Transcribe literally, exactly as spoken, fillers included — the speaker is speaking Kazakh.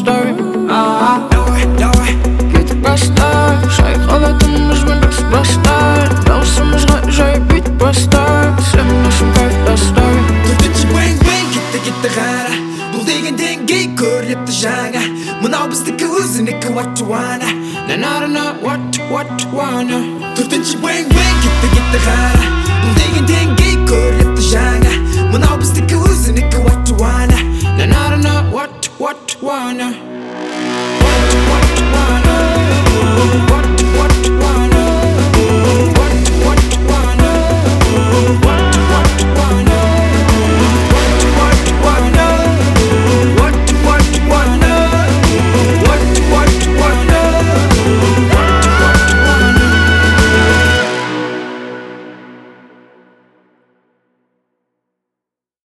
бастар Давай, давай кетіп бастар шайқалатынымыз бен дос бастар даусымызға жай бит бастар сен үшін кайф тастар төртінші бэнг бэнг кетті кетті қара бұл деген деңгей көріпті жаңа мынау біздікі өзінікі what you wanna нанарына what what wanna төртінші бэнг бэнг кетті кетті қара бұл деген деңгей көріпті жаңа мынау біздікі өзінікі what you wanna нанарына what what wanna